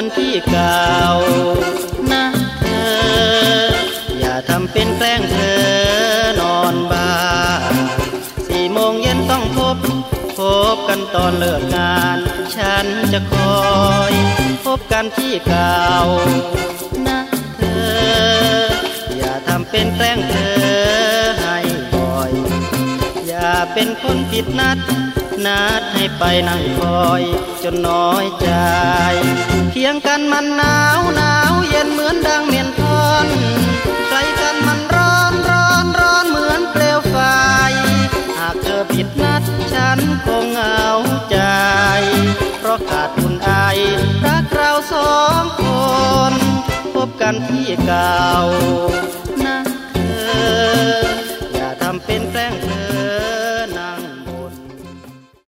กันที่เก่านะเธออย่าทำเป็นแกล้งเธอนอนบ้าน4 โมงเย็นต้องพบกันตอนเลิกงานฉันจะคอยพบกันที่เก่านะเธออย่าทำเป็นแกล้งเธอให้บ่อยอย่าเป็นคนผิดนัดให้ไปนั่งคอยจนน้อยใจเคียงกันมันหนาวเย็นเหมือนดังเมียนทอนไกลกันมันร้อนเหมือนเปลวไฟหากเธอผิดนัดฉันคงเหงาใจเพราะขาดอุ่นไอรักเรา2 คนพบกันที่เก่านะเธออย่าทำเป็นแกล้งเธอ